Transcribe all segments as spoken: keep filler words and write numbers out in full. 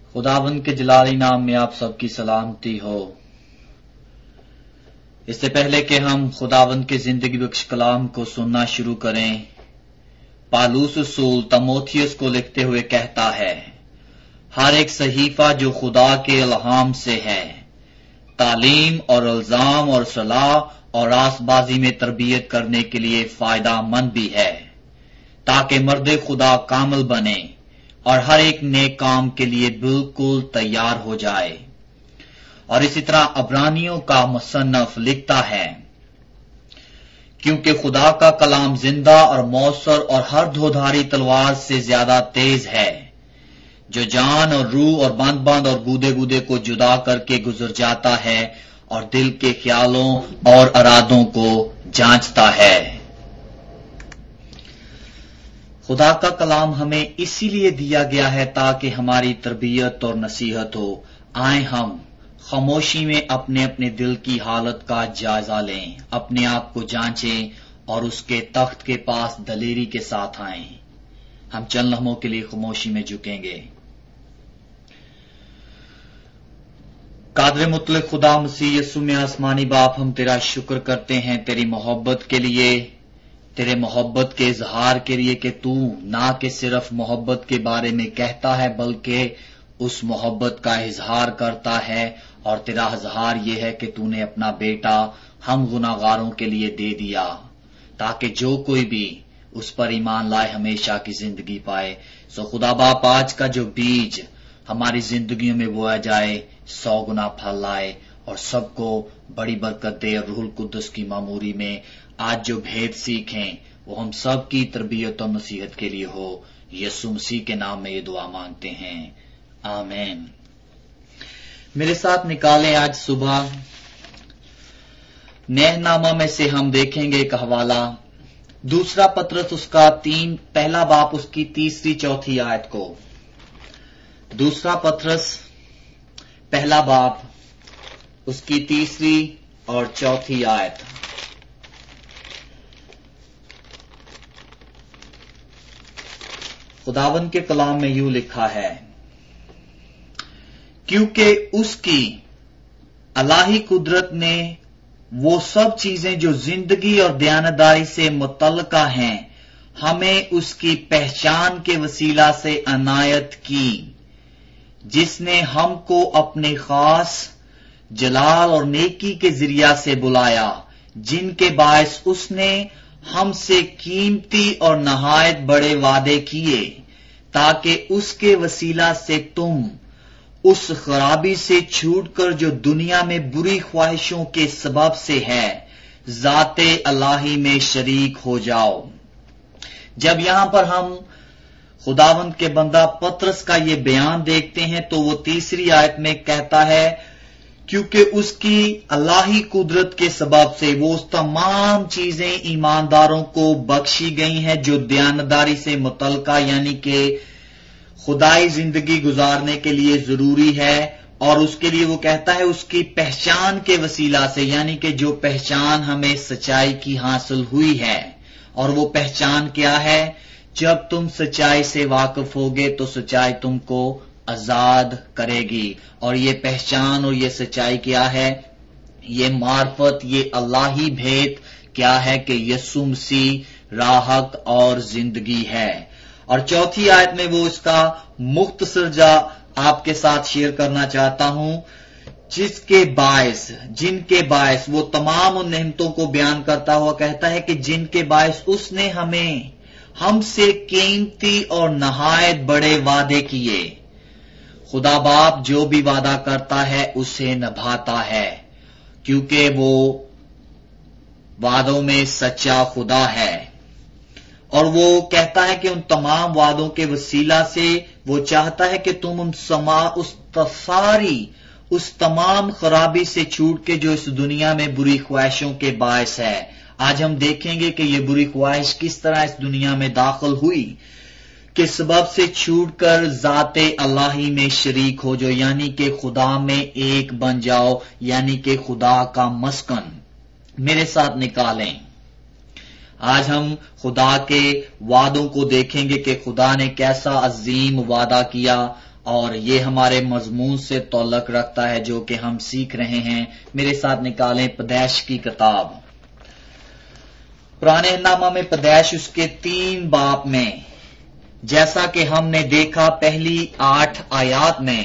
خداوند کے جلالی نام میں آپ سب کی سلامتی ہو۔ اس سے پہلے کہ ہم خداوند کے زندگی بخش کلام کو سننا شروع کریں، پالوس رسول تموتھیوس کو لکھتے ہوئے کہتا ہے، ہر ایک صحیفہ جو خدا کے الہام سے ہے، تعلیم اور الزام اور صلاح اور راست بازی میں تربیت کرنے کے لیے فائدہ مند بھی ہے، تاکہ مرد خدا کامل بنے اور ہر ایک نیک کام کے لیے بالکل تیار ہو جائے۔ اور اسی طرح عبرانیوں کا مصنف لکھتا ہے، کیونکہ خدا کا کلام زندہ اور مؤثر اور ہر دھودھاری تلوار سے زیادہ تیز ہے، جو جان اور روح اور بند بند اور گودے گودے کو جدا کر کے گزر جاتا ہے اور دل کے خیالوں اور ارادوں کو جانچتا ہے۔ خدا کا کلام ہمیں اسی لیے دیا گیا ہے تاکہ ہماری تربیت اور نصیحت ہو۔ آئیں ہم خاموشی میں اپنے اپنے دل کی حالت کا جائزہ لیں، اپنے آپ کو جانچیں اور اس کے تخت کے پاس دلیری کے ساتھ آئیں۔ ہم چند لمحوں کے لیے خاموشی میں جھکیں گے۔ قادر مطلق خدا مسیح یسوع میں آسمانی باپ، ہم تیرا شکر کرتے ہیں تیری محبت کے لیے، تیرے محبت کے اظہار کے لیے کہ تو نہ کہ صرف محبت کے بارے میں کہتا ہے بلکہ اس محبت کا اظہار کرتا ہے، اور تیرا اظہار یہ ہے کہ تو نے اپنا بیٹا ہم گناہگاروں کے لیے دے دیا تاکہ جو کوئی بھی اس پر ایمان لائے ہمیشہ کی زندگی پائے۔ سو خدا باپ، آج کا جو بیج ہماری زندگیوں میں بویا جائے سو گنا پھل لائے اور سب کو بڑی برکت دے، اور روح القدس کی معموری میں آج جو بھید سیکھیں وہ ہم سب کی تربیت اور نصیحت کے لیے ہو۔ یسوع مسیح کے نام میں یہ دعا مانگتے ہیں، آمین۔ میرے ساتھ نکالیں آج صبح نہ نامہ میں سے ہم دیکھیں گے ایک حوالہ، دوسرا پطرس اس کا تین پہلا باپ اس کی تیسری چوتھی آیت کو، دوسرا پطرس پہلا باپ اس کی تیسری اور چوتھی آیت۔ خداوند کے کلام میں یوں لکھا ہے، کیونکہ اس کی الہی قدرت نے وہ سب چیزیں جو زندگی اور دیانتداری سے متعلقہ ہیں ہمیں اس کی پہچان کے وسیلہ سے عنایت کی، جس نے ہم کو اپنے خاص جلال اور نیکی کے ذریعہ سے بلایا، جن کے باعث اس نے ہم سے قیمتی اور نہایت بڑے وعدے کیے، تاکہ اس کے وسیلہ سے تم اس خرابی سے چھوٹ کر جو دنیا میں بری خواہشوں کے سبب سے ہے، ذات الہی میں شریک ہو جاؤ۔ جب یہاں پر ہم خداوند کے بندہ پطرس کا یہ بیان دیکھتے ہیں تو وہ تیسری آیت میں کہتا ہے، کیونکہ اس کی الہی قدرت کے سبب سے وہ تمام چیزیں ایمانداروں کو بخشی گئی ہیں جو دیانتداری سے متعلقہ یعنی کہ خدائی زندگی گزارنے کے لیے ضروری ہے، اور اس کے لیے وہ کہتا ہے اس کی پہچان کے وسیلہ سے، یعنی کہ جو پہچان ہمیں سچائی کی حاصل ہوئی ہے۔ اور وہ پہچان کیا ہے؟ جب تم سچائی سے واقف ہوگے تو سچائی تم کو آزاد کرے گی، اور یہ پہچان اور یہ سچائی کیا ہے؟ یہ معرفت، یہ الہی بھید کیا ہے کہ یسوع مسیح راہ حق اور زندگی ہے۔ اور چوتھی آیت میں وہ اس کا مختصر جا آپ کے ساتھ شیئر کرنا چاہتا ہوں، جس کے باعث جن کے باعث وہ تمام ان نعمتوں کو بیان کرتا ہوا کہتا ہے کہ جن کے باعث اس نے ہمیں ہم سے قیمتی اور نہایت بڑے وعدے کیے۔ خدا باپ جو بھی وعدہ کرتا ہے اسے نبھاتا ہے، کیونکہ وہ وعدوں میں سچا خدا ہے، اور وہ کہتا ہے کہ ان تمام وعدوں کے وسیلہ سے وہ چاہتا ہے کہ تم ان سما اس ساری اس تمام خرابی سے چھوٹ کے جو اس دنیا میں بری خواہشوں کے باعث ہے۔ آج ہم دیکھیں گے کہ یہ بری خواہش کس طرح اس دنیا میں داخل ہوئی، کے سبب سے چھوٹ کر ذات الہی میں شریک ہو جو، یعنی کہ خدا میں ایک بن جاؤ، یعنی کہ خدا کا مسکن۔ میرے ساتھ نکالیں، آج ہم خدا کے وعدوں کو دیکھیں گے کہ خدا نے کیسا عظیم وعدہ کیا اور یہ ہمارے مضمون سے تعلق رکھتا ہے جو کہ ہم سیکھ رہے ہیں۔ میرے ساتھ نکالیں پیدائش کی کتاب، پرانے نامہ میں پیدائش اس کے تین باب میں، جیسا کہ ہم نے دیکھا پہلی آٹھ آیات میں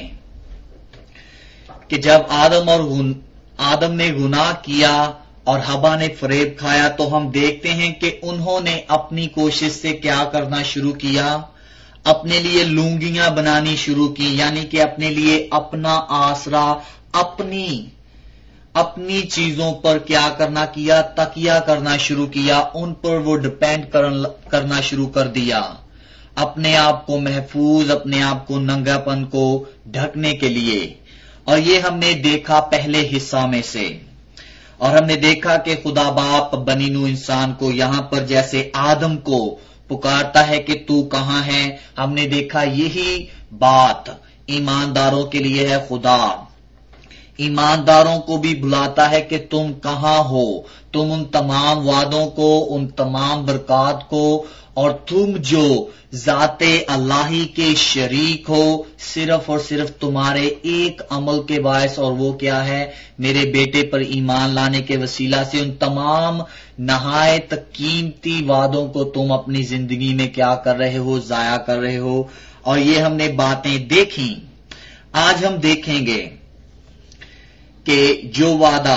کہ جب آدم اور آدم نے گناہ کیا اور حوا نے فریب کھایا تو ہم دیکھتے ہیں کہ انہوں نے اپنی کوشش سے کیا کرنا شروع کیا، اپنے لیے لونگیاں بنانی شروع کی، یعنی کہ اپنے لیے اپنا آسرا اپنی اپنی چیزوں پر کیا کرنا کیا، تکیہ کرنا شروع کیا، ان پر وہ ڈپینڈ کرنا شروع کر دیا، اپنے آپ کو محفوظ، اپنے آپ کو ننگا پن کو ڈھکنے کے لیے۔ اور یہ ہم نے دیکھا پہلے حصہ میں سے، اور ہم نے دیکھا کہ خدا باپ بنی نوع انسان کو یہاں پر جیسے آدم کو پکارتا ہے کہ تو کہاں ہے، ہم نے دیکھا یہی بات ایمانداروں کے لیے ہے۔ خدا ایمانداروں کو بھی بلاتا ہے کہ تم کہاں ہو، تم ان تمام وعدوں کو، ان تمام برکات کو، اور تم جو ذات الہی کے شریک ہو صرف اور صرف تمہارے ایک عمل کے باعث، اور وہ کیا ہے؟ میرے بیٹے پر ایمان لانے کے وسیلہ سے ان تمام نہایت قیمتی وعدوں کو تم اپنی زندگی میں کیا کر رہے ہو؟ ضائع کر رہے ہو۔ اور یہ ہم نے باتیں دیکھیں۔ آج ہم دیکھیں گے کہ جو وعدہ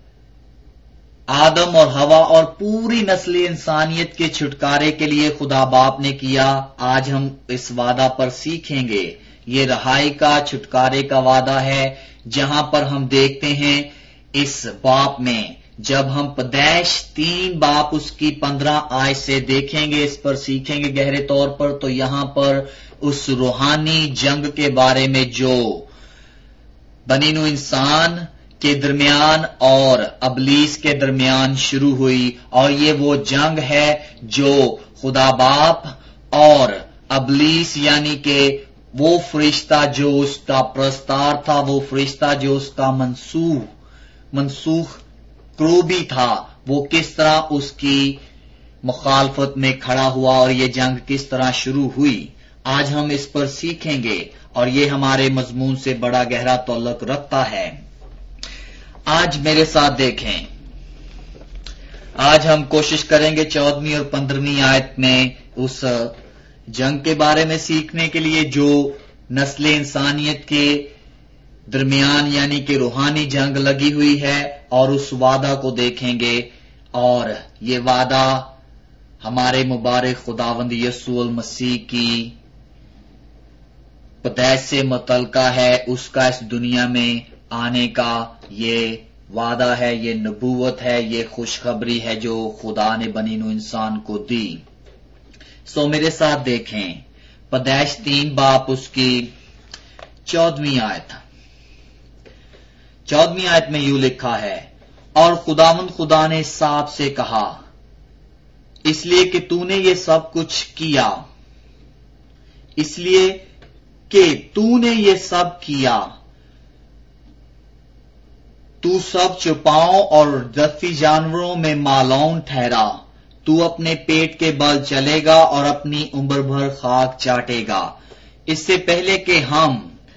آدم اور حوا اور پوری نسل انسانیت کے چھٹکارے کے لیے خدا باپ نے کیا، آج ہم اس وعدہ پر سیکھیں گے۔ یہ رہائی کا، چھٹکارے کا وعدہ ہے، جہاں پر ہم دیکھتے ہیں اس باپ میں، جب ہم پیدائش تین باپ اس کی پندرہ آیت سے دیکھیں گے، اس پر سیکھیں گے گہرے طور پر، تو یہاں پر اس روحانی جنگ کے بارے میں جو بنی نوع انسان کے درمیان اور ابلیس کے درمیان شروع ہوئی، اور یہ وہ جنگ ہے جو خدا باپ اور ابلیس، یعنی کہ وہ فرشتہ جو اس کا پرستار تھا، وہ فرشتہ جو اس کا منسوخ منسوخ کروبی تھا، وہ کس طرح اس کی مخالفت میں کھڑا ہوا اور یہ جنگ کس طرح شروع ہوئی۔ آج ہم اس پر سیکھیں گے، اور یہ ہمارے مضمون سے بڑا گہرا تعلق رکھتا ہے۔ آج میرے ساتھ دیکھیں، آج ہم کوشش کریں گے چودہویں اور پندرہویں آیت میں اس جنگ کے بارے میں سیکھنے کے لیے جو نسل انسانیت کے درمیان یعنی کہ روحانی جنگ لگی ہوئی ہے، اور اس وعدہ کو دیکھیں گے، اور یہ وعدہ ہمارے مبارک خداوند یسوع المسیح کی پیدائش سے متعلقہ ہے، اس کا اس دنیا میں آنے کا یہ وعدہ ہے، یہ نبوت ہے، یہ خوشخبری ہے جو خدا نے بنی نوع انسان کو دی۔ سو میرے ساتھ دیکھیں پیدائش تین باپ اس کی چودہویں آیت چودہویں آیت میں یوں لکھا ہے، اور خداوند خدا نے سانپ سے کہا، اس لیے کہ تو نے یہ سب کچھ کیا، اس لیے کہ تو نے یہ سب کیا، تو سب چھپاؤں اور دفی جانوروں میں مالون ٹھہرا، تو اپنے پیٹ کے بل چلے گا اور اپنی عمر بھر خاک چاٹے گا۔ اس سے پہلے کہ ہم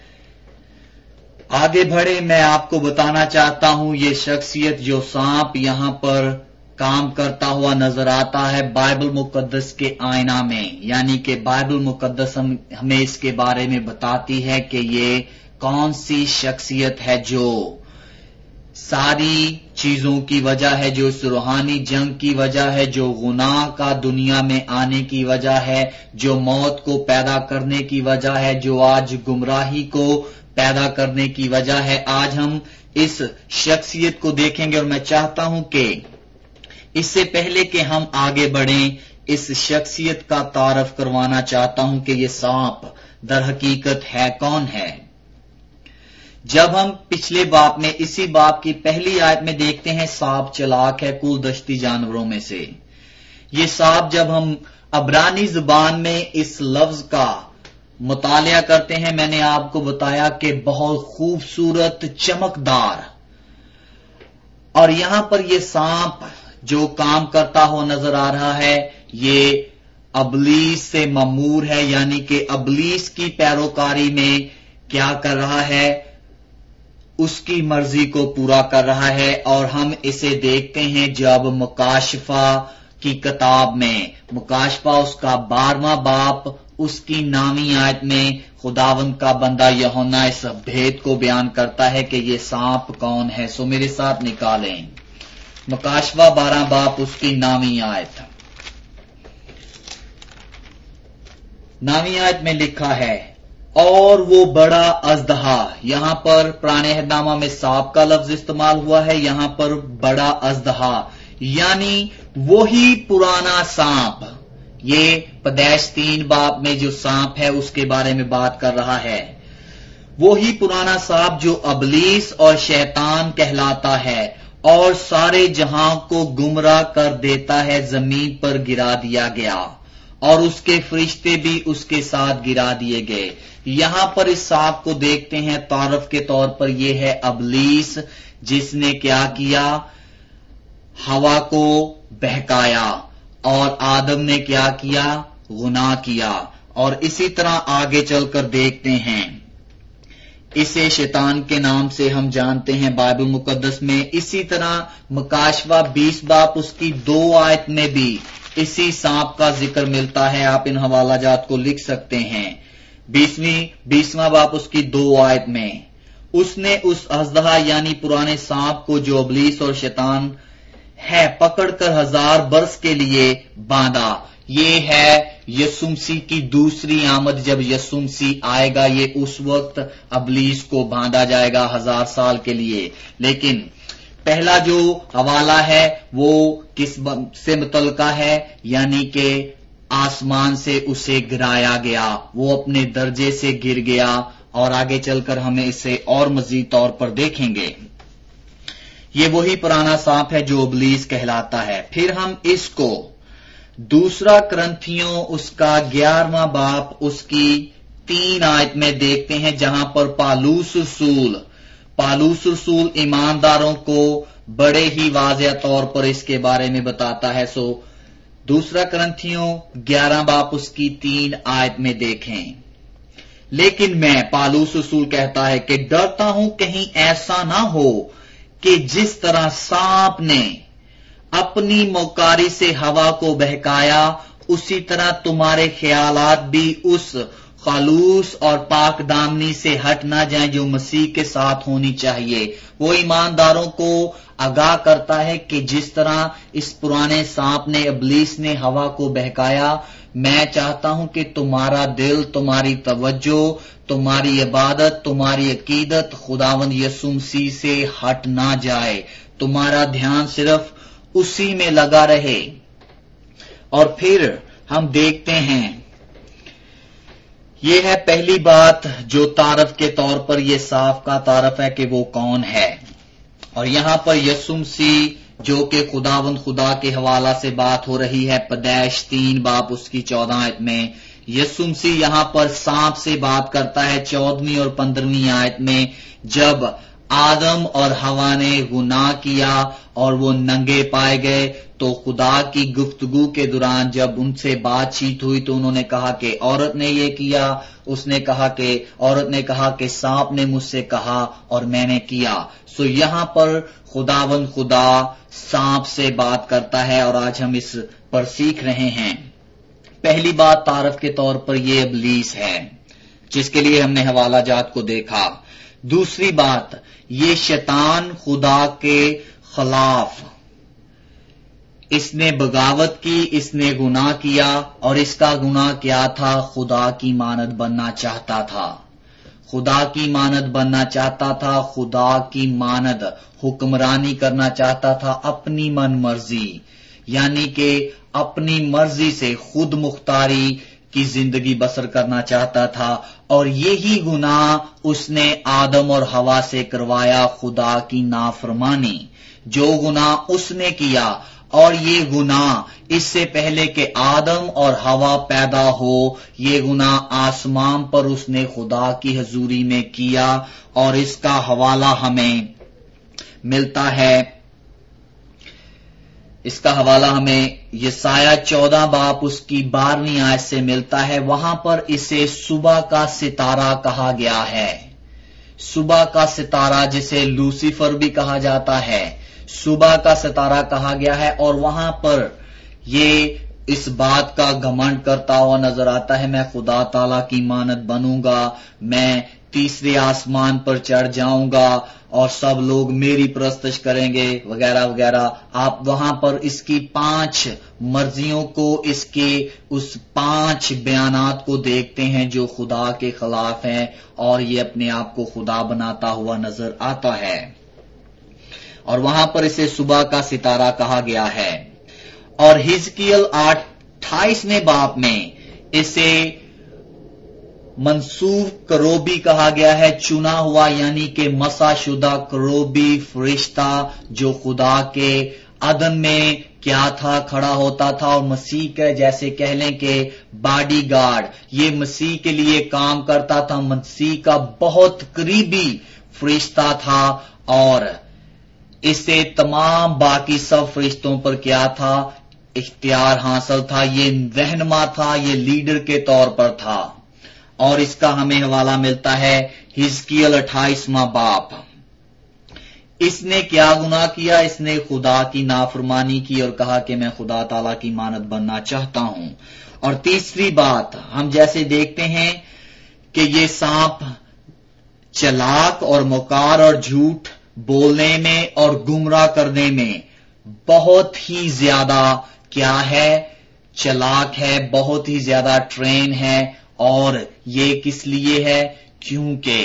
آگے بڑھے، میں آپ کو بتانا چاہتا ہوں یہ شخصیت جو سانپ یہاں پر کام کرتا ہوا نظر آتا ہے بائبل مقدس کے آئینہ میں، یعنی کہ بائبل مقدس ہمیں اس کے بارے میں بتاتی ہے کہ یہ کون سی شخصیت ہے جو ساری چیزوں کی وجہ ہے، جو اس روحانی جنگ کی وجہ ہے، جو گناہ کا دنیا میں آنے کی وجہ ہے، جو موت کو پیدا کرنے کی وجہ ہے، جو آج گمراہی کو پیدا کرنے کی وجہ ہے۔ آج ہم اس شخصیت کو دیکھیں گے، اور میں چاہتا ہوں کہ اس سے پہلے کہ ہم آگے بڑھیں، اس شخصیت کا تعارف کروانا چاہتا ہوں کہ یہ سانپ در حقیقت ہے کون ہے۔ جب ہم پچھلے باپ میں اسی باپ کی پہلی آیت میں دیکھتے ہیں سانپ چلاک ہے کل دشتی جانوروں میں سے، یہ سانپ جب ہم عبرانی زبان میں اس لفظ کا مطالعہ کرتے ہیں، میں نے آپ کو بتایا کہ بہت خوبصورت، چمکدار، اور یہاں پر یہ سانپ جو کام کرتا ہوا نظر آ رہا ہے یہ ابلیس سے مامور ہے، یعنی کہ ابلیس کی پیروکاری میں کیا کر رہا ہے؟ اس کی مرضی کو پورا کر رہا ہے، اور ہم اسے دیکھتے ہیں جب مکاشفہ کی کتاب میں، مکاشفہ اس کا بارہواں باپ اس کی نامی آیت میں خداوند کا بندہ یوحنا اس بھید کو بیان کرتا ہے کہ یہ سانپ کون ہے۔ سو میرے ساتھ نکالیں مکاشفہ بارہ باپ اس کی نامی آیت۔ نامی آیت میں لکھا ہے، اور وہ بڑا اژدہا، یہاں پر پرانے عہد نامہ میں سانپ کا لفظ استعمال ہوا ہے، یہاں پر بڑا اژدہا یعنی وہی پرانا سانپ، یہ پیدائش تین باب میں جو سانپ ہے اس کے بارے میں بات کر رہا ہے، وہی پرانا سانپ جو ابلیس اور شیطان کہلاتا ہے اور سارے جہاں کو گمراہ کر دیتا ہے، زمین پر گرا دیا گیا اور اس کے فرشتے بھی اس کے ساتھ گرا دیے گئے۔ یہاں پر اس سانپ کو دیکھتے ہیں، تعارف کے طور پر یہ ہے ابلیس، جس نے کیا کیا؟ ہوا کو بہکایا، اور آدم نے کیا کیا؟ گناہ کیا۔ اور اسی طرح آگے چل کر دیکھتے ہیں، اسے شیطان کے نام سے ہم جانتے ہیں بائبل مقدس میں۔ اسی طرح مکاشفہ بیس باپ اس کی دو آیت میں بھی اسی سانپ کا ذکر ملتا ہے، آپ ان حوالہ جات کو لکھ سکتے ہیں۔ بیسویں بیسواں باپ اس کی دو آیت میں اس نے اس اژدہا یعنی پرانے سانپ کو جو ابلیس اور شیطان ہے پکڑ کر ہزار برس کے لیے باندھا۔ یہ ہے یسوع مسیح کی دوسری آمد، جب یسوع مسیح آئے گا یہ اس وقت ابلیس کو باندھا جائے گا ہزار سال کے لیے۔ لیکن پہلا جو حوالہ ہے وہ کس سے متعلقہ ہے؟ یعنی کہ آسمان سے اسے گرایا گیا، وہ اپنے درجے سے گر گیا، اور آگے چل کر ہمیں اسے اور مزید طور پر دیکھیں گے۔ یہ وہی پرانا سانپ ہے جو ابلیس کہلاتا ہے۔ پھر ہم اس کو دوسرا کرنتھیوں اس کا گیارہواں باپ اس کی تین آیت میں دیکھتے ہیں، جہاں پر پالوس رسول پالوس رسول ایمانداروں کو بڑے ہی واضح طور پر اس کے بارے میں بتاتا ہے۔ سو دوسرا کرنتھیوں گیارہ باپ اس کی تین آیت میں دیکھیں، لیکن میں پالوس رسول کہتا ہے کہ ڈرتا ہوں کہیں ایسا نہ ہو کہ جس طرح سانپ نے اپنی موکاری سے ہوا کو بہکایا، اسی طرح تمہارے خیالات بھی اس خلوص اور پاک دامنی سے ہٹ نہ جائیں جو مسیح کے ساتھ ہونی چاہیے۔ وہ ایمانداروں کو آگاہ کرتا ہے کہ جس طرح اس پرانے سانپ نے ابلیس نے ہوا کو بہکایا، میں چاہتا ہوں کہ تمہارا دل، تمہاری توجہ، تمہاری عبادت، تمہاری عقیدت خداوند یسوع مسیح سے ہٹ نہ جائے، تمہارا دھیان صرف اسی میں لگا رہے۔ اور پھر ہم دیکھتے ہیں، یہ ہے پہلی بات جو تعارف کے طور پر یہ صاف کا تعارف ہے کہ وہ کون ہے، اور یہاں پر یسوع مسیح جو کہ خداوند خدا کے حوالہ سے بات ہو رہی ہے، پیدائش تین باپ اس کی چودہ آیت میں یسوع مسیح یہاں پر سانپ سے بات کرتا ہے چودہویں اور پندرہویں آیت میں، جب آدم اور حوا نے گناہ کیا اور وہ ننگے پائے گئے تو خدا کی گفتگو کے دوران جب ان سے بات چیت ہوئی تو انہوں نے کہا کہ عورت نے یہ کیا، اس نے کہا کہ عورت نے کہا کہ سانپ نے مجھ سے کہا اور میں نے کیا۔ سو یہاں پر خداوند خدا سانپ سے بات کرتا ہے، اور آج ہم اس پر سیکھ رہے ہیں۔ پہلی بات تعارف کے طور پر یہ ابلیس ہے جس کے لیے ہم نے حوالہ جات کو دیکھا۔ دوسری بات، یہ شیطان خدا کے خلاف، اس نے بغاوت کی، اس نے گناہ کیا، اور اس کا گناہ کیا تھا؟ خدا کی مانند بننا چاہتا تھا، خدا کی مانند بننا چاہتا تھا، خدا کی مانند حکمرانی کرنا چاہتا تھا، اپنی من مرضی، یعنی کہ اپنی مرضی سے خود مختاری کی زندگی بسر کرنا چاہتا تھا، اور یہی گناہ اس نے آدم اور حوا سے کروایا، خدا کی نافرمانی، جو گناہ اس نے کیا، اور یہ گناہ اس سے پہلے کہ آدم اور حوا پیدا ہو، یہ گناہ آسمان پر اس نے خدا کی حضوری میں کیا، اور اس کا حوالہ ہمیں ملتا ہے اس کا حوالہ ہمیں یسایہ چودہ باپ اس کی بارہویں آیت سے ملتا ہے. وہاں پر اسے صبح کا ستارہ کہا گیا ہے. صبح کا ستارہ جسے لوسیفر بھی کہا جاتا ہے، صبح کا ستارہ کہا گیا ہے. اور وہاں پر یہ اس بات کا گھمنڈ کرتا ہوا نظر آتا ہے، میں خدا تعالی کی مانند بنوں گا، میں تیسرے آسمان پر چڑھ جاؤں گا اور سب لوگ میری پرستش کریں گے وغیرہ وغیرہ. آپ وہاں پر اس کی پانچ مرضیوں کو، اس کے اس پانچ بیانات کو دیکھتے ہیں جو خدا کے خلاف ہیں، اور یہ اپنے آپ کو خدا بناتا ہوا نظر آتا ہے. اور وہاں پر اسے صبح کا ستارہ کہا گیا ہے. اور حزقیل اٹھائیسویں باپ میں اسے منصوب کروبی کہا گیا ہے، چنا ہوا یعنی کہ مسا شدہ کروبی فرشتہ جو خدا کے عدن میں کیا تھا، کھڑا ہوتا تھا. اور مسیح کے جیسے کہہ لیں کہ باڈی گارڈ، یہ مسیح کے لیے کام کرتا تھا، مسیح کا بہت قریبی فرشتہ تھا. اور اسے تمام باقی سب فرشتوں پر کیا تھا، اختیار حاصل تھا. یہ رہنما تھا، یہ لیڈر کے طور پر تھا. اور اس کا ہمیں حوالہ ملتا ہے حزقیل اٹھائیسواں باپ. اس نے کیا گناہ کیا؟ اس نے خدا کی نافرمانی کی اور کہا کہ میں خدا تعالی کی مانند بننا چاہتا ہوں. اور تیسری بات ہم جیسے دیکھتے ہیں کہ یہ سانپ چلاک اور مکار اور جھوٹ بولنے میں اور گمراہ کرنے میں بہت ہی زیادہ کیا ہے، چلاک ہے، بہت ہی زیادہ ٹرین ہے. اور یہ کس لیے ہے؟ کیونکہ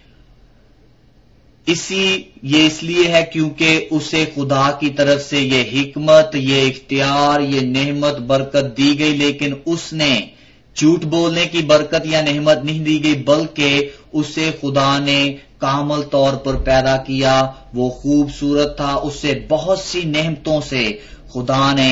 اسی یہ اس لیے ہے کیونکہ اسے خدا کی طرف سے یہ حکمت، یہ اختیار، یہ نعمت، برکت دی گئی، لیکن اس نے جھوٹ بولنے کی برکت یا نعمت نہیں دی گئی، بلکہ اسے خدا نے کامل طور پر پیدا کیا. وہ خوبصورت تھا، اسے بہت سی نعمتوں سے خدا نے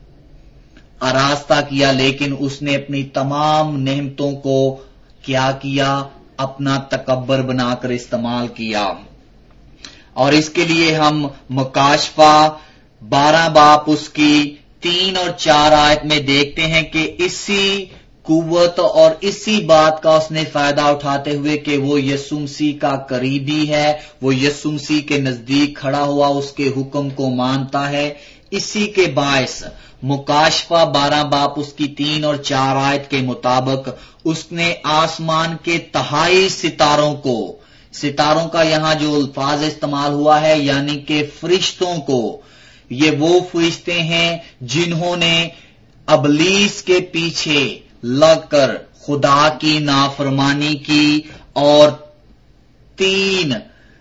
آراستہ کیا، لیکن اس نے اپنی تمام نعمتوں کو کیا کیا، اپنا تکبر بنا کر استعمال کیا. اور اس کے لیے ہم مکاشفہ بارہ باپ اس کی تین اور چار آیت میں دیکھتے ہیں کہ اسی قوت اور اسی بات کا اس نے فائدہ اٹھاتے ہوئے کہ وہ یسوع مسیح کا قریبی ہے، وہ یسوع مسیح کے نزدیک کھڑا ہوا اس کے حکم کو مانتا ہے، اسی کے باعث مکاشفہ بارہ باپ اس کی تین اور چار آیت کے مطابق اس نے آسمان کے تہائی ستاروں کو، ستاروں کا یہاں جو الفاظ استعمال ہوا ہے یعنی کہ فرشتوں کو، یہ وہ فرشتے ہیں جنہوں نے ابلیس کے پیچھے لگ کر خدا کی نافرمانی کی اور تین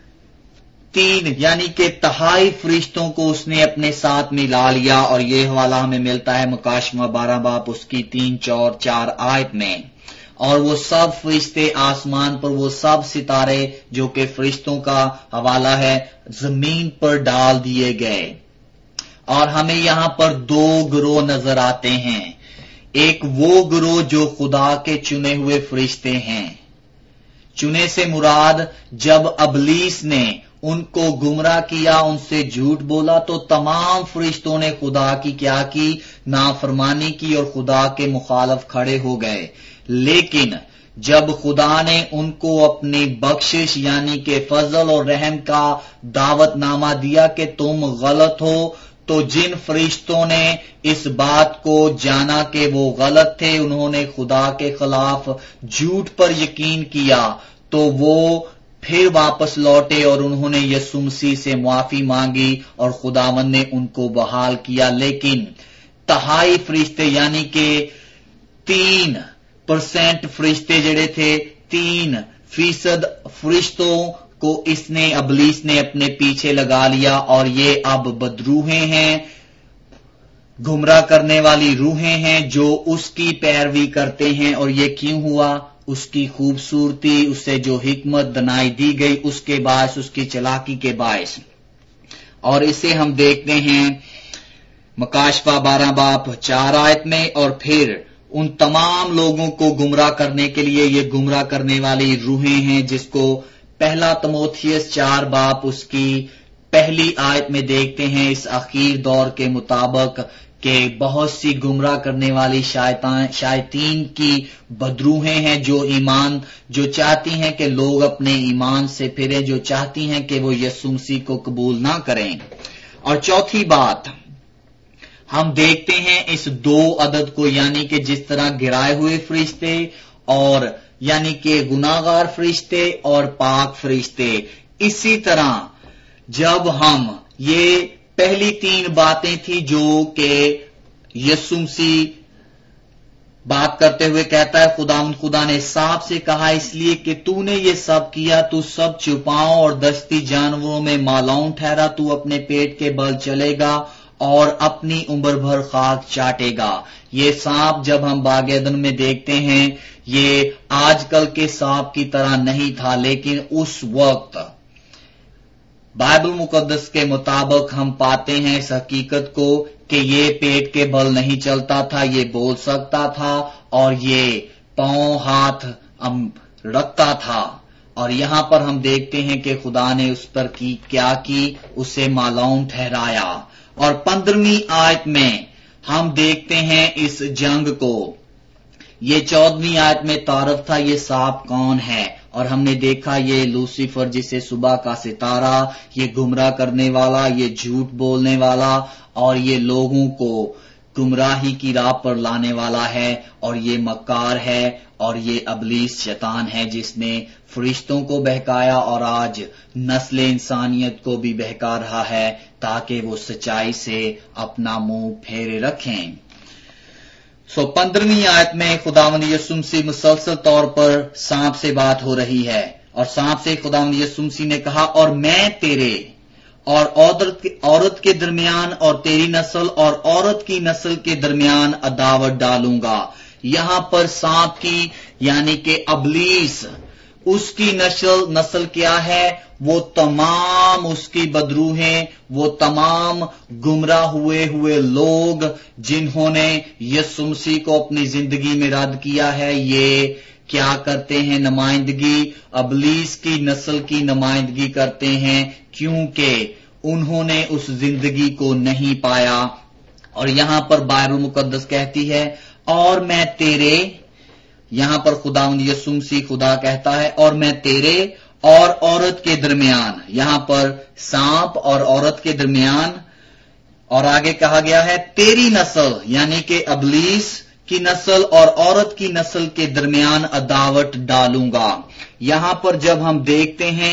تین یعنی کہ تہائی فرشتوں کو اس نے اپنے ساتھ ملا لیا. اور یہ حوالہ ہمیں ملتا ہے مکاشفہ بارہ باپ اس کی تین چور چار آیت میں. اور وہ سب فرشتے آسمان پر، وہ سب ستارے جو کہ فرشتوں کا حوالہ ہے، زمین پر ڈال دیے گئے. اور ہمیں یہاں پر دو گروہ نظر آتے ہیں. ایک وہ گروہ جو خدا کے چنے ہوئے فرشتے ہیں. چنے سے مراد جب ابلیس نے ان کو گمراہ کیا، ان سے جھوٹ بولا، تو تمام فرشتوں نے خدا کی کیا کی؟ نافرمانی کی اور خدا کے مخالف کھڑے ہو گئے. لیکن جب خدا نے ان کو اپنی بخشش یعنی کہ فضل اور رحم کا دعوت نامہ دیا کہ تم غلط ہو، تو جن فرشتوں نے اس بات کو جانا کہ وہ غلط تھے، انہوں نے خدا کے خلاف جھوٹ پر یقین کیا، تو وہ پھر واپس لوٹے اور انہوں نے یسوع مسیح سے معافی مانگی اور خداوند نے ان کو بحال کیا. لیکن تہائی فرشتے یعنی کہ تین پرسینٹ فرشتے جڑے تھے، تین فیصد فرشتوں کو اس نے ابلیس نے اپنے پیچھے لگا لیا، اور یہ اب بدروحیں ہیں، گمراہ کرنے والی روحیں ہیں جو اس کی پیروی کرتے ہیں. اور یہ کیوں ہوا؟ اس کی خوبصورتی، اسے جو حکمت دنائی دی گئی، اس کے باعث، اس کی چلاکی کے باعث. اور اسے ہم دیکھتے ہیں مکاشفہ بارہ باپ چار آیت میں. اور پھر ان تمام لوگوں کو گمراہ کرنے کے لیے یہ گمراہ کرنے والی روحیں ہیں، جس کو پہلا تموتھیس چار باپ اس کی पहली आयत में देखते हैं इस आखिर दौर के मुताबिक कि बहुत सी गुमराह करने वाली शायतीन की बदरूहें हैं जो ईमान जो चाहती हैं कि लोग अपने ईमान से फिरें, जो चाहती हैं कि वो यीशु मसीह को कबूल ना करें। और चौथी बात हम देखते हैं इस दो अदद को, यानी कि जिस तरह गिराए हुए फरिश्ते और यानी कि गुनाहगार फरिश्ते और पाक फरिश्ते, इसी तरह जब हम ये पहली तीन बातें थी जो कि यीशु मसीह बात करते हुए कहता है, खुदा खुदा ने सांप से कहा इसलिए कि तूने ये सब किया, तू सब छुपाओं और दस्ती जानवरों में मालाऊं ठहरा, तू अपने पेट के बल चलेगा और अपनी उम्र भर खाक चाटेगा। ये सांप जब हम बाग एदन में देखते हैं ये आजकल के सांप की तरह नहीं था, लेकिन उस वक्त बाइबल मुकद्दस के मुताबिक हम पाते हैं इस हकीकत को कि ये पेट के बल नहीं चलता था, ये बोल सकता था और ये पांव हाथ रखता था। और यहां पर हम देखते हैं कि खुदा ने उस पर की क्या की, उसे मालाऊं ठहराया। और पंद्रहवीं आयत में हम देखते हैं इस जंग को। ये चौदहवीं आयत में तारफ था ये सांप कौन है, और हमने देखा ये लूसीफर जिसे सुबह का सितारा, ये गुमराह करने वाला, ये झूठ बोलने वाला और ये लोगों को गुमराही की राह पर लाने वाला है, और ये मक्कार है और ये अबलीस शैतान है जिसने फरिश्तों को बहकाया और आज नस्ल इंसानियत को भी बहका रहा है ताकि वो सच्चाई से अपना मुंह फेरे रखें। सो पंद्रहवीं आयत में खुदावंद यीशु मसीह मुसलसल तौर पर सांप से बात हो रही है और सांप से खुदावंद यीशु मसीह ने कहा, और मैं तेरे और औरत के, औरत के दरमियान और तेरी नस्ल और औरत की नस्ल के दरमियान अदावत डालूंगा। यहां पर सांप की यानी कि अबलीस, उसकी नस्ल नस्ल क्या है? वो तमाम उसकी बदरूहें, वो तमाम गुमराह हुए हुए लोग जिन्होंने यीशु मसीह को अपनी जिंदगी में रद्द किया है, ये क्या करते हैं? नुमाइंदगी अबलीस की नस्ल की नुमाइंदगी करते हैं, क्योंकि उन्होंने उस जिंदगी को नहीं पाया। और यहां पर बाइबल मुकद्दस कहती है, और मैं तेरे, यहां पर खुदावंद यीशु मसीह खुदा कहता है, और मैं तेरे और औरत के दरमियान, यहां पर सांप और औरत के दरमियान, और आगे कहा गया है तेरी नस्ल यानी कि अबलीस की नस्ल और औरत की नस्ल के दरमियान अदावत डालूंगा। यहां पर जब हम देखते हैं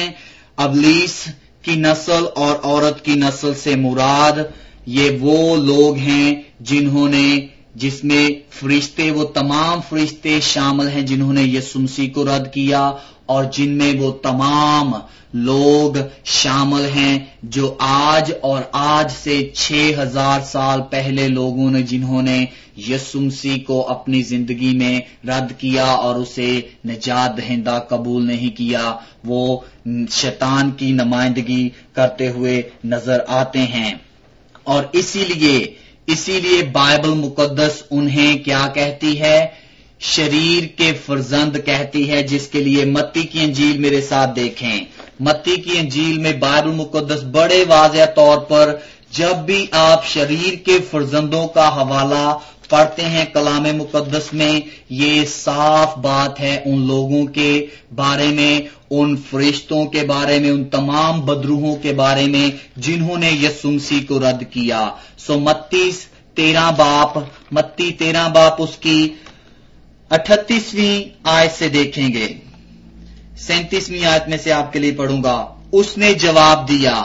अबलीस की नस्ल और औरत की नस्ल से मुराद ये वो लोग हैं जिन्होंने, जिसमें फरिश्ते, वो तमाम फरिश्ते शामिल हैं जिन्होंने यीशु मसीह को रद्द किया, और जिनमें वो तमाम लोग शामिल हैं जो आज और आज से छह हजार साल पहले लोगों ने जिन्होंने यीशु मसीह को अपनी जिंदगी में रद्द किया और उसे निजात दहिंदा कबूल नहीं किया, वो शैतान की नुमाइंदगी करते हुए नजर आते हैं। और इसीलिए इसीलिए बाइबल मुकद्दस उन्हें क्या कहती है? शरीर के फर्जंद कहती है, जिसके लिए मत्ती की अंजील मेरे साथ देखें। मत्ती की अंजील में बाइबल मुकद्दस बड़े वाज़ेह तौर पर जब भी आप शरीर के फर्जंदों का हवाला पढ़ते हैं कलाम मुकद्दस में, ये साफ बात है उन लोगों के बारे में, उन फरिश्तों के बारे में, उन तमाम बदरूहों के बारे में जिन्होंने यीशु मसीह को रद्द किया। सो मत्ती तेरह बाप मत्ती तेरह बाप उसकी अठतीसवीं आयत से देखेंगे। सैंतीसवीं आयत में से आपके लिए पढ़ूंगा। उसने जवाब दिया,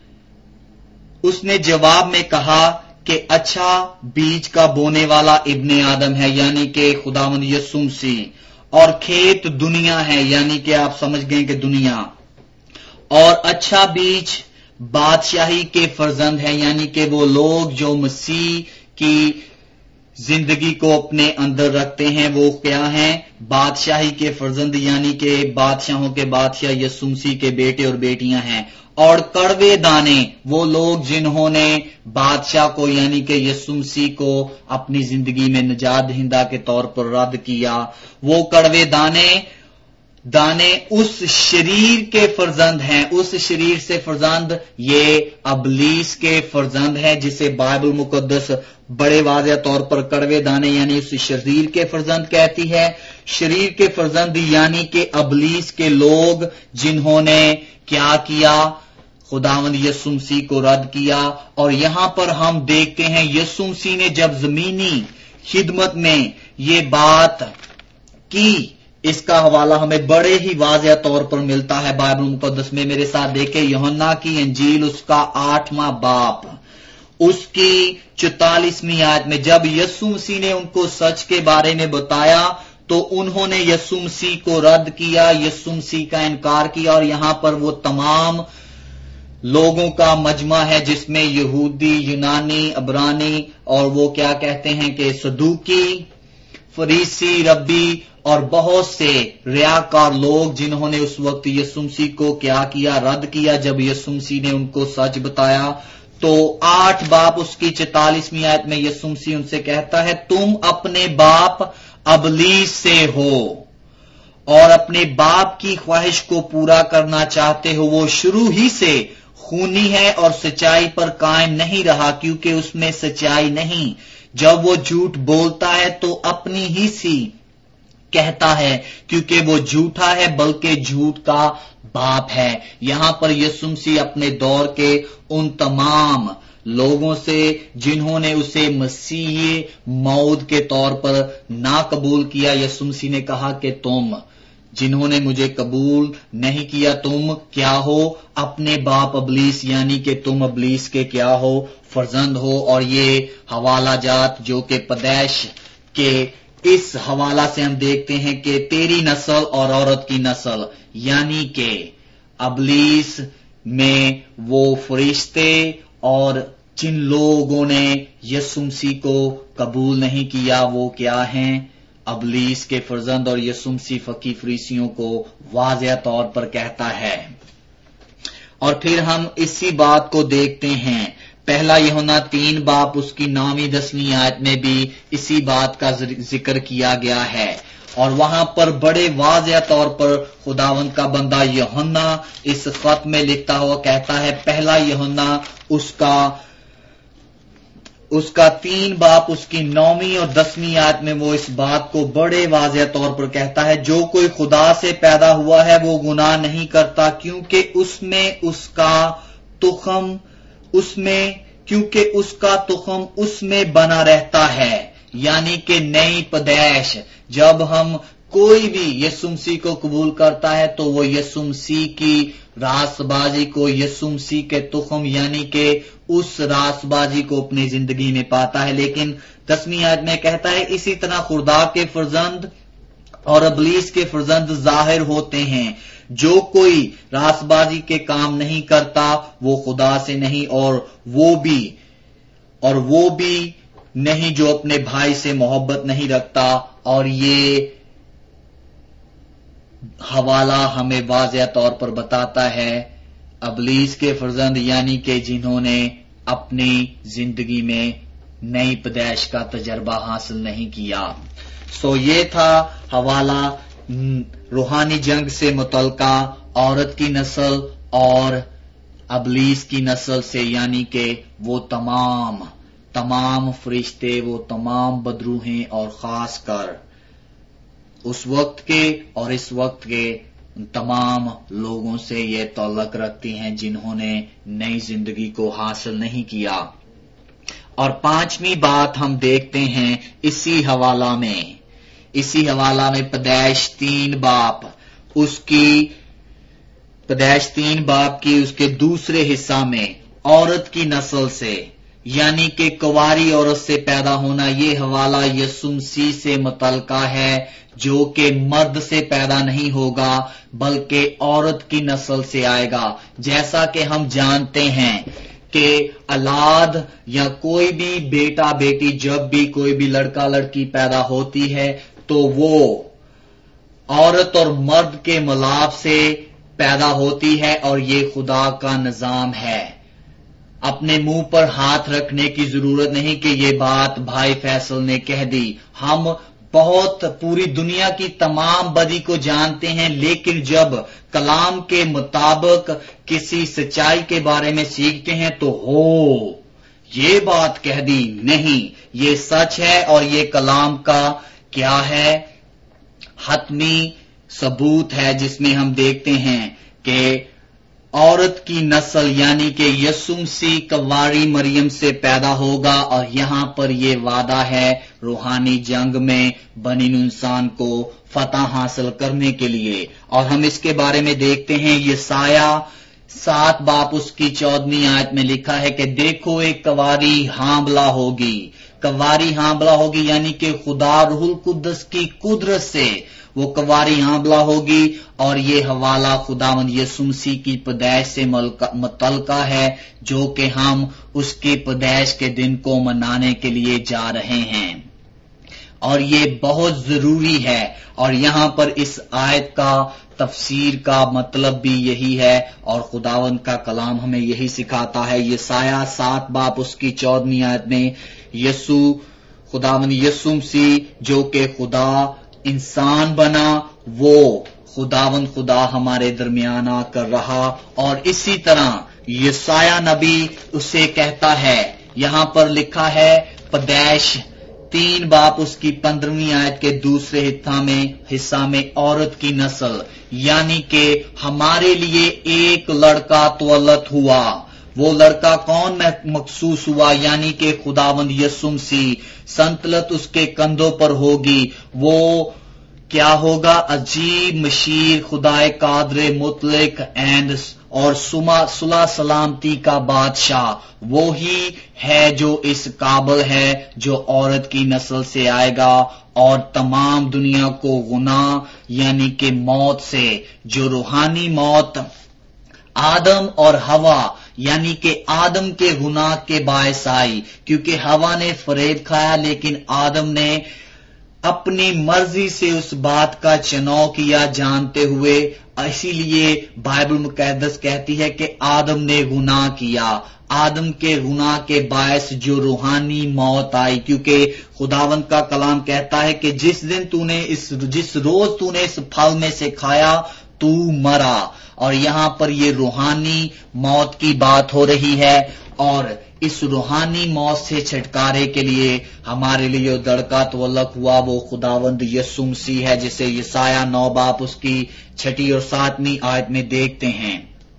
उसने जवाब में कहा कि अच्छा बीज का बोने वाला इब्ने आदम है, यानी कि खुदावंद यीशु मसीह, और खेत दुनिया है, यानी कि आप समझ गए कि दुनिया, और अच्छा बीज बादशाही के फर्जंद है, यानी कि वो लोग जो मसीह की जिंदगी को अपने अंदर रखते हैं, वो क्या हैं? बादशाही के फर्जंद, यानी कि बादशाहों के बादशाह यीशु मसीह के बेटे और बेटियां हैं। और कड़वे दाने, वो लोग जिन्होंने बादशाह को यानी कि यीशु मसीह को अपनी जिंदगी में निजात दहिंदा के तौर पर रद्द किया, वो कड़वे दाने दाने उस शरीर के फर्जंद हैं। उस शरीर से फर्जंद ये अबलीस के फर्जंद हैं, जिसे बाइबल मुकद्दस बड़े वाज़ेह तौर पर कड़वे दाने यानी उस शरीर के फर्जंद कहती है। शरीर के फर्जंद यानी कि अबलीस के लोग जिन्होंने क्या किया, खुदावंद यीशु मसीह को रद्द किया। और यहां पर हम देखते हैं यीशु मसीह ने जब जमीनी खिदमत में ये बात की, इसका हवाला हमें बड़े ही वाज़ेह तौर पर मिलता है बाइबल मुकद्दस में। मेरे साथ देखें यूहन्ना की इंजील उसका आठवां बाप उसकी चौतालीसवीं आयत में, जब यीशु मसीह ने उनको सच के बारे में बताया तो उन्होंने यीशु मसीह को रद्द किया, यीशु मसीह का इनकार किया। और यहां पर वो तमाम लोगों का मजमा है जिसमें यहूदी, यूनानी, अबरानी और वो क्या कहते हैं कि सदूकी, फरीसी, रब्बी और बहुत से रियाकार लोग जिन्होंने उस वक्त यीशु मसीह को क्या किया, रद्द किया जब यीशु मसीह ने उनको सच बताया। तो आठ बाप उसकी चौतालीसवीं आयत में यीशु मसीह उनसे कहता है, तुम अपने बाप अबलीस से हो और अपने बाप की ख्वाहिश को पूरा करना चाहते हो। वो शुरू ही से खूनी है और सच्चाई पर कायम नहीं रहा, क्योंकि उसमें सच्चाई नहीं। जब वो झूठ बोलता है तो अपनी ही सी कहता है, क्योंकि वो झूठा है, बल्कि झूठ का बाप है। यहां पर यीशु मसीह अपने दौर के उन तमाम लोगों से जिन्होंने उसे मसीह मौत के तौर पर ना कबूल किया, यीशु मसीह ने कहा कि तुम जिन्होंने मुझे कबूल नहीं किया, तुम क्या हो, अपने बाप अबलीस यानी कि तुम अबलीस के क्या हो, फर्जंद हो। और ये हवाला जात जो कि पैदाइश के इस हवाला से हम देखते हैं कि तेरी नस्ल और औरत की नस्ल यानी कि अबलीस में वो फरिश्ते और जिन लोगों ने यीशु मसीह को कबूल नहीं किया वो क्या हैं, अबलीस के फर्जंद। और यीशु मसीह फकी फरीसियों को वाज़ेह तौर पर कहता है। और फिर हम इसी बात को देखते हैं पहला यूहन्ना तीन बाप उसकी नौवीं दसवीं आयत में भी इसी बात का जिक्र किया गया है। और वहां पर बड़े वाज़ेह तौर पर खुदावंद का बंदा यूहन्ना इस खत में लिखता हुआ कहता है, पहला यूहन्ना उसका उसका तीन बाप उसकी नौवीं और दसवीं आयत में वो इस बात को बड़े वाज़ेह तौर पर कहता है, जो कोई खुदा से पैदा हुआ है वो गुनाह नहीं करता, क्योंकि उसमें उसका तुखम उसमें क्योंकि उसका तुखम उसमें बना रहता है। यानी कि नई पैदाइश, जब हम कोई भी यीशु मसीह को कबूल करता है तो वो यीशु मसीह की रासबाजी को, यीशु मसीह के तुखम यानी कि उस रासबाजी को अपनी जिंदगी में पाता है। लेकिन दसवीं आयत में कहता है, इसी तरह खुदा के फर्जंद और अबलीस के फर्जंद जाहिर होते हैं। जो कोई रासबाजी के काम नहीं करता वो खुदा से नहीं, और वो भी और वो भी नहीं जो अपने भाई से मोहब्बत नहीं रखता। और ये हवाला हमें वाज़ेह तौर पर बताता है अबलीस के फर्जंद यानी कि जिन्होंने अपनी जिंदगी में नई पैदाइश का तजर्बा हासिल नहीं किया। सो ये था हवाला रूहानी जंग से मुतल्का औरत की नस्ल और अबलीस की नस्ल से, यानी कि वो तमाम तमाम फरिश्ते, वो तमाम बदरूहें और खास कर उस वक्त के और इस वक्त के तमाम लोगों से ये तल्लक रखती हैं जिन्होंने नई जिंदगी को हासिल नहीं किया। और पांचवी बात हम देखते हैं इसी हवाला में इसी हवाला में पैदाइश तीन बाप उसकी पैदाइश तीन बाप की उसके दूसरे हिस्सा में औरत की नस्ल से यानी कि कुंवारी औरत से पैदा होना, ये हवाला यीशु मसीह से मुतल्का है जो कि मर्द से पैदा नहीं होगा बल्कि औरत की नस्ल से आएगा। जैसा कि हम जानते हैं कि औलाद या कोई भी बेटा बेटी, जब भी कोई भी लड़का लड़की पैदा होती है तो वो औरत और मर्द के मिलाप से पैदा होती है, और ये खुदा का निजाम है। अपने मुंह पर हाथ रखने की जरूरत नहीं कि ये बात भाई फैसल ने कह दी। हम बहुत पूरी दुनिया की तमाम बदी को जानते हैं, लेकिन जब कलाम के मुताबिक किसी सच्चाई के बारे में सीखते हैं तो हो ये बात कह दी, नहीं, ये सच है और ये कलाम का क्या है, हतमी सबूत है, जिसमें हम देखते हैं कि औरत की नस्ल यानी कि यीशु मसीह कवारी मरियम से पैदा होगा, और यहां पर यह वादा है रूहानी जंग में बनी इंसान को फतह हासिल करने के लिए। और हम इसके बारे में देखते हैं यसाया सात बाप उसकी चौदहवीं आयत में लिखा है कि देखो एक कवारी हामला होगी, कवारी हामला होगी यानी कि खुदा रूहुल कुद्दस की कुदरत से वो कवारी हामला होगी, और ये हवाला खुदावंद यीशु मसीह की पैदाइश से मुतल्लिका है, जो कि हम उसकी पैदाइश के दिन को मनाने के लिए जा रहे हैं, और ये बहुत जरूरी है। और यहां पर इस आयत का तफसीर का मतलब भी यही है, और खुदावंद का कलाम हमें यही सिखाता है। यसाया सात बाप उसकी चौदहवीं आयत में यीशु खुदावंद यीशु मसीह जो कि खुदा इंसान बना, वो खुदावंद खुदा हमारे दरमियान आकर रहा, और इसी तरह यसाया नबी उसे कहता है, यहां पर लिखा है पैदाइश तीन बाप उसकी पंद्रहवीं आयत के दूसरे हिस्सा में हिस्सा में औरत की नस्ल यानी कि हमारे लिए एक लड़का तवल्लुद हुआ। वो लड़का कौन मखसूस हुआ, यानी कि खुदावंद यीशु मसीह, संतलत उसके कंधों पर होगी। वो क्या होगा, अजीब मशीर खुदाए कादरे मुतलक एंड और सुमा सुला सलामती का बादशाह वो ही है जो इस काबिल है जो औरत की नस्ल से आएगा और तमाम दुनिया को गुनाह यानी कि मौत से, जो रूहानी मौत आदम और हवा यानी कि आदम के गुनाह के बायस आई, क्योंकि हवा ने फरेब खाया लेकिन आदम ने अपनी मर्जी से उस बात का चुनाव किया जानते हुए। इसीलिए बाइबल मुकद्दस कहती है कि आदम ने गुनाह किया, आदम के गुनाह के बायस जो रूहानी मौत आई, क्योंकि खुदावंद का कलाम कहता है कि जिस दिन तूने इस जिस रोज तूने इस फल में से खाया तू मरा। और यहां पर ये रूहानी मौत की बात हो रही है, और इस रूहानी मौत से छुटकारे के लिए हमारे लिए जो लड़का तवल्लुद हुआ वो खुदावंद यीशु मसीह है, जिसे यसाया नौ बाप उसकी छठी और सातवीं आयत में देखते हैं।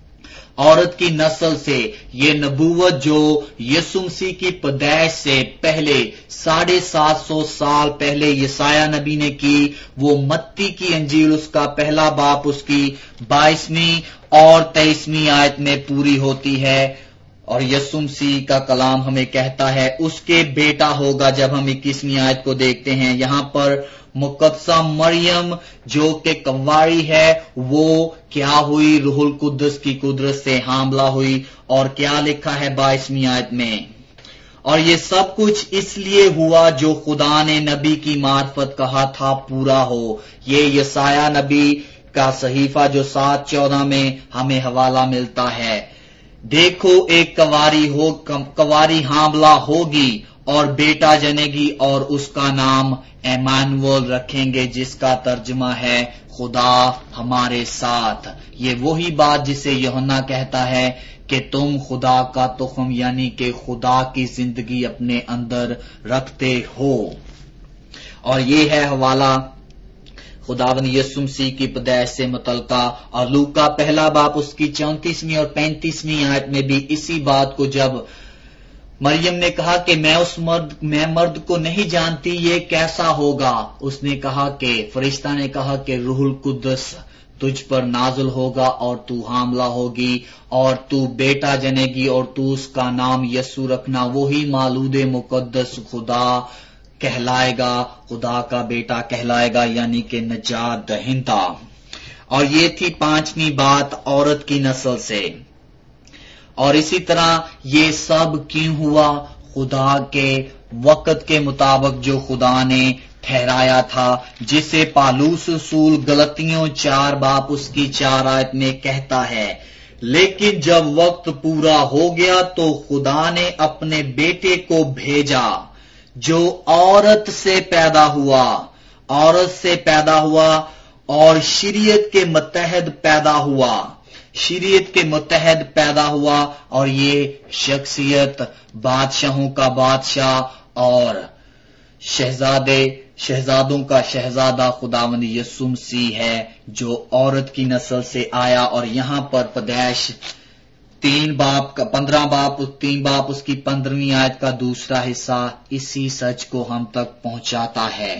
औरत की नस्ल से ये नबूवत जो यीशु मसीह की पैदाइश से पहले साढ़े सात सौ साल पहले यसाया नबी ने की, वो मत्ती की अंजील उसका पहला बाप उसकी बाईसवीं और तेईसवीं आयत में पूरी होती है। और यीशु मसीह का कलाम हमें कहता है उसके बेटा होगा। जब हम इक्कीसवीं आयत को देखते हैं, यहां पर मुकद्दसा मरियम जो कि कव्वारी है वो क्या हुई, रूहुल कुद्दस की कुदरत से हामला हुई। और क्या लिखा है बाईसवीं आयत में, और ये सब कुछ इसलिए हुआ जो खुदा ने नबी की मार्फत कहा था पूरा हो। ये यसाया नबी का सहीफा जो सात चौदह में हमें हवाला मिलता है। देखो एक कवारी हो कवारी हामला होगी और बेटा जनेगी और उसका नाम एमानुएल रखेंगे, जिसका तर्जुमा है खुदा हमारे साथ। ये वही बात जिसे यूहन्ना कहता है कि तुम खुदा का तुख्म यानी कि खुदा की जिंदगी अपने अंदर रखते हो। और ये है हवाला खुदावंद यीशु मसीह की पैदाइश से मुतल्लिका। और लूका पहला बाप उसकी चौंतीसवीं और पैंतीसवीं आयत में भी इसी बात को, जब मरियम ने कहा कि मैं उस मर्द मैं मर्द को नहीं जानती, ये कैसा होगा, उसने कहा कि फरिश्ता ने कहा कि रूहुल कुद्दस तुझ पर नाजुल होगा और तू हामला होगी और तू बेटा जनेगी और तू उसका नाम यस्सु रखना। वही मालूद मुकद्दस खुदा कहलाएगा, खुदा का बेटा कहलाएगा, यानी कि नजात दहिंदा। और ये थी पांचवी बात औरत की नस्ल से। और इसी तरह ये सब क्यों हुआ, खुदा के वक्त के मुताबिक जो खुदा ने ठहराया था, जिसे पालूस रसूल गलतियों चार बाप उसकी चार आयत में कहता है, लेकिन जब वक्त पूरा हो गया तो खुदा ने अपने बेटे को भेजा जो औरत से पैदा हुआ, عورت سے پیدا ہوا اور شریعت کے متحد پیدا ہوا شریعت کے متحد پیدا ہوا اور یہ شخصیت بادشاہوں کا بادشاہ اور شہزادے شہزادوں کا شہزادہ خداوند یسوع مسیح ہے جو عورت کی نسل سے آیا. اور یہاں پر پیدائش تین باپ کا پندرہ باپ تین باپ اس کی پندرہویں آیت کا دوسرا حصہ اسی سچ کو ہم تک پہنچاتا ہے.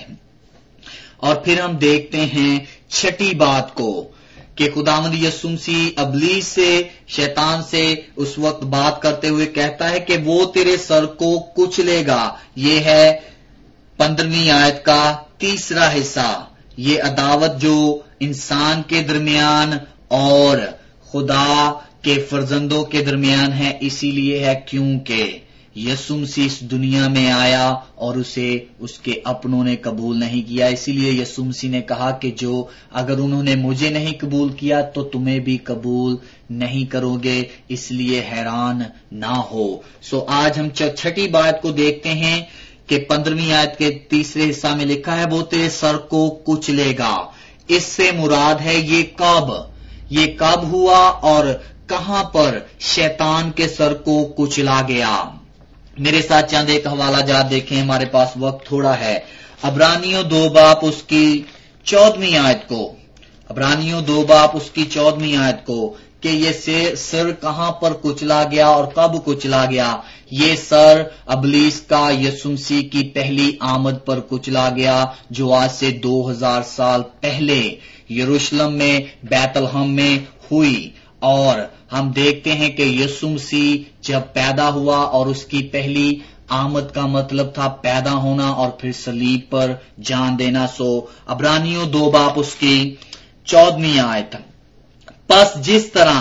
اور پھر ہم دیکھتے ہیں چھٹی بات کو کہ خداوند یسوع مسیح ابلیس سے شیطان سے اس وقت بات کرتے ہوئے کہتا ہے کہ وہ تیرے سر کو کچلے گا. یہ ہے پندرہویں آیت کا تیسرا حصہ. یہ عداوت جو انسان کے درمیان اور خدا کے فرزندوں کے درمیان ہے اسی لیے ہے کیونکہ یسوع مسیح اس دنیا میں آیا اور اسے اس کے اپنوں نے قبول نہیں کیا. اسی لیے یسوع مسیح نے کہا کہ جو اگر انہوں نے مجھے نہیں قبول کیا تو تمہیں بھی قبول نہیں کرو گے, اس لیے حیران نہ ہو. سو آج ہم چھٹی بات کو دیکھتے ہیں کہ پندرہویں آیت کے تیسرے حصہ میں لکھا ہے وہ تیرے سر کو کچلے گا. اس سے مراد ہے یہ کب یہ کب ہوا اور کہاں پر شیطان کے سر کو کچلا گیا. میرے ساتھ چند ایک حوالہ جات دیکھیں, ہمارے پاس وقت تھوڑا ہے. عبرانیوں دو باپ اس کی چودہویں آیت کو عبرانیوں دو باپ اس کی چودہویں آیت کو کہ یہ سر کہاں پر کچلا گیا اور کب کچلا گیا. یہ سر ابلیس کا یسوع مسیح کی پہلی آمد پر کچلا گیا جو آج سے دو ہزار سال پہلے یروشلم میں بیت الحم میں ہوئی. اور ہم دیکھتے ہیں کہ یسوع مسیح جب پیدا ہوا اور اس کی پہلی آمد کا مطلب تھا پیدا ہونا اور پھر صلیب پر جان دینا. سو عبرانیوں دو باپ اس کی چودہویں آیت. پس جس طرح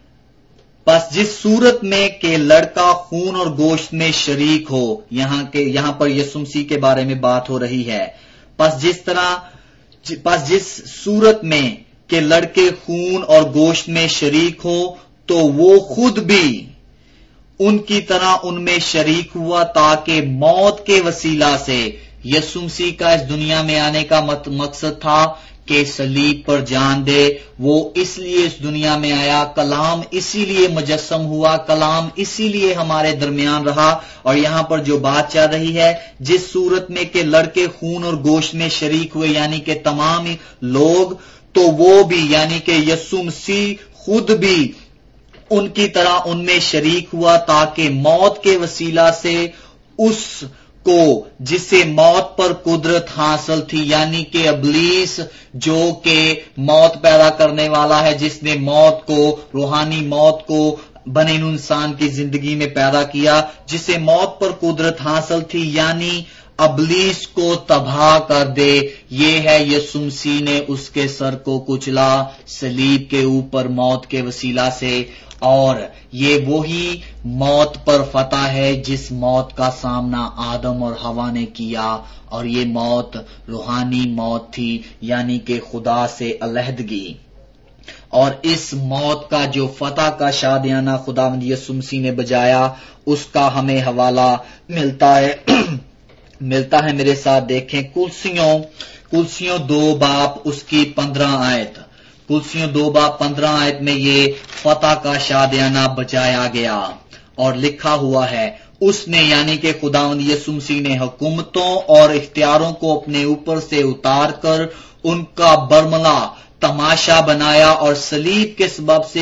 پس جس صورت میں کہ لڑکا خون اور گوشت میں شریک ہو, یہاں کے یہاں پر یسوع مسیح کے بارے میں بات ہو رہی ہے. پس جس طرح پس جس صورت میں کہ لڑکے خون اور گوشت میں شریک ہو تو وہ خود بھی ان کی طرح ان میں شریک ہوا تاکہ موت کے وسیلہ سے یسوع مسیح کا اس دنیا میں آنے کا مقصد تھا کہ صلیب پر جان دے. وہ اس لیے اس دنیا میں آیا, کلام اسی لیے مجسم ہوا, کلام اسی لیے ہمارے درمیان رہا. اور یہاں پر جو بات چل رہی ہے جس صورت میں کہ لڑکے خون اور گوشت میں شریک ہوئے یعنی کہ تمام لوگ, تو وہ بھی یعنی کہ یسوع مسیح خود بھی ان کی طرح ان میں شریک ہوا تاکہ موت کے وسیلہ سے اس کو جسے موت پر قدرت حاصل تھی یعنی کہ ابلیس جو کہ موت پیدا کرنے والا ہے, جس نے موت کو روحانی موت کو بنے انسان کی زندگی میں پیدا کیا, جسے موت پر قدرت حاصل تھی یعنی ابلیس کو تباہ کر دے. یہ ہے یسوع مسیح نے اس کے سر کو کچلا صلیب کے اوپر موت کے وسیلہ سے. اور یہ وہی موت پر فتح ہے جس موت کا سامنا آدم اور حوا نے کیا, اور یہ موت روحانی موت تھی یعنی کہ خدا سے علیحدگی. اور اس موت کا جو فتح کا شادیانہ خداوند یسوع مسیح نے بجایا اس کا ہمیں حوالہ ملتا ہے ملتا ہے میرے ساتھ دیکھیں کلسیوں کلسیوں دو باپ اس کی پندرہ آیت کلسیوں دو باپ پندرہ آیت میں یہ فتح کا شادیانہ بجایا گیا اور لکھا ہوا ہے اس نے یعنی کہ خداوند یسوع مسیح نے حکومتوں اور اختیاروں کو اپنے اوپر سے اتار کر ان کا برملا تماشا بنایا اور صلیب کے سبب سے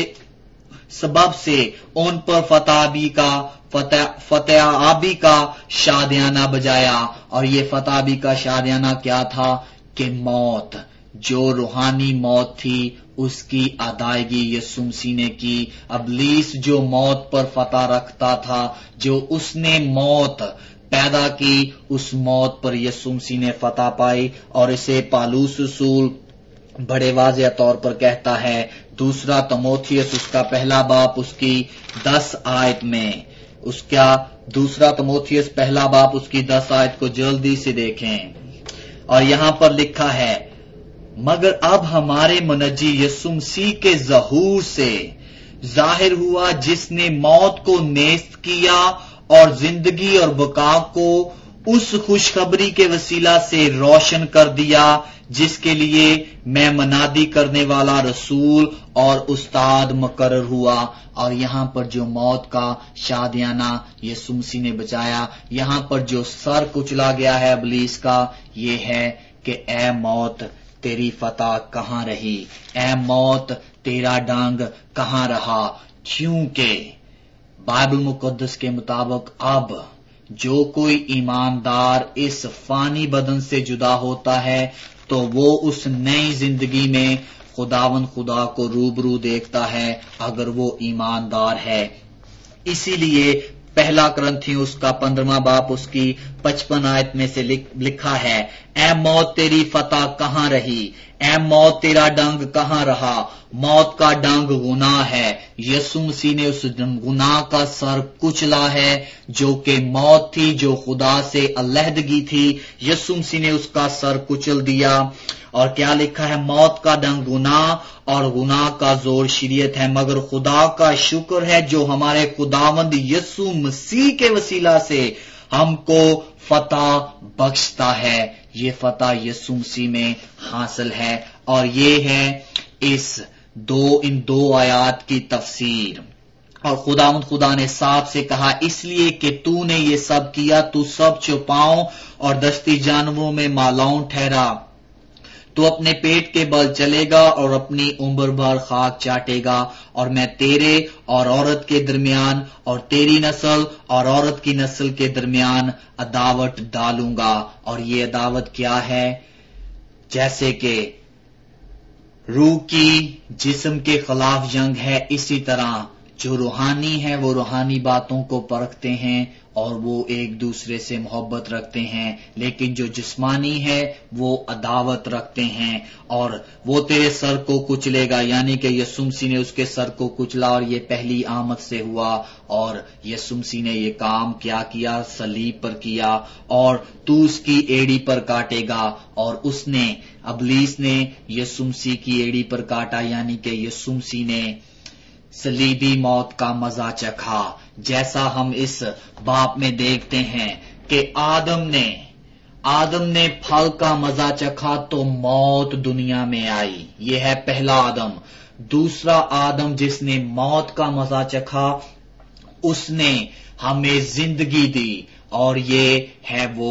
سبب سے ان پر فتح بھی کا فتح فتح آبی کا شادیانہ بجایا. اور یہ فتح آبی کا شادیانہ کیا تھا کہ موت جو روحانی موت تھی اس کی ادائیگی یسوع مسیح نے کی. ابلیس جو موت پر فتح رکھتا تھا, جو اس نے موت پیدا کی, اس موت پر یسوع مسیح نے فتح پائی. اور اسے پالوس رسول بڑے واضح طور پر کہتا ہے دوسرا تموتھیوس اس کا پہلا باپ اس کی دس آیت میں اس کا دوسرا تموتھیوس پہلا باپ اس کی دس آیت کو جلدی سے دیکھیں. اور یہاں پر لکھا ہے مگر اب ہمارے منجی یسوع مسیح کے ظہور سے ظاہر ہوا جس نے موت کو نیست کیا اور زندگی اور بقا کو उस खुशखबरी के वसीला से रोशन कर दिया जिस के लिए मैं मनादी करने वाला रसूल और उस्ताद मुकर्रर हुआ। और यहां पर जो मौत का शादियाना यीशु मसीह ने बचाया, यहां पर जो सर कुचला गया है इब्लीस का, ये है कि ऐ मौत तेरी फतह कहां रही, ऐ मौत तेरा डंग कहां रहा। क्योंकि बाइबल मुकद्दस के मुताबिक अब जो कोई ईमानदार इस फानी बदन से जुदा होता है तो वो उस नई जिंदगी में खुदावन खुदा को रूबरू देखता है अगर वो ईमानदार है। इसीलिए पहला करंथियों उसका पंद्रहवां बाप उसकी पचपन आयत में से लिख, लिखा है, ऐ मौत तेरी फतह कहां रही, ऐ मौत तेरा डंग कहां रहा। मौत का डंग गुनाह है। यीशु मसीह ने उस गुनाह का सर कुचला है जो कि मौत थी, जो खुदा से अलहदगी थी। यीशु मसीह ने उसका सर कुचल दिया। और क्या लिखा है, मौत का डंग गुनाह और गुनाह का जोर शरीयत है, मगर खुदा का शुक्र है जो हमारे खुदावंद यीशु मसीह के वसीला से हमको फतह बख्शता है। ये फतह यीशु मसीह में हासिल है। और ये है इस दो इन दो आयात की तफसीर। और खुदावंद खुदा ने साफ से कहा, इसलिए कि तूने ये सब किया, तू सब छुपाओं और दस्ती जानवरों में मालाऊं ठहरा। तू अपने पेट के बल चलेगा और अपनी उम्र भर खाक चाटेगा। और मैं तेरे और औरत के दरमियान और तेरी नस्ल और औरत की नस्ल के दरमियान अदावत डालूंगा। और ये अदावत क्या है? जैसे कि रूह की जिस्म के खिलाफ जंग है, इसी तरह जो रूहानी है वो रूहानी बातों को परखते हैं और वो एक दूसरे से मोहब्बत रखते हैं, लेकिन जो जिस्मानी है वो अदावत रखते हैं। और वो तेरे सर को कुचलेगा, यानी कि यीशु मसीह ने उसके सर को कुचला और ये पहली आमद से हुआ। और यीशु मसीह ने ये काम क्या किया? सलीब पर किया। और तू उसकी एड़ी पर काटेगा। और उसने इब्लीस ने यीशु मसीह की एड़ी पर काटा, यानी कि यीशु मसीह ने सलीबी मौत का मजा चखा। जैसा हम इस बाप में देखते हैं कि आदम ने आदम ने फल का मजा चखा तो मौत दुनिया में आई। यह है पहला आदम। दूसरा आदम जिसने मौत का मजा चखा, उसने हमें जिंदगी दी। और ये है वो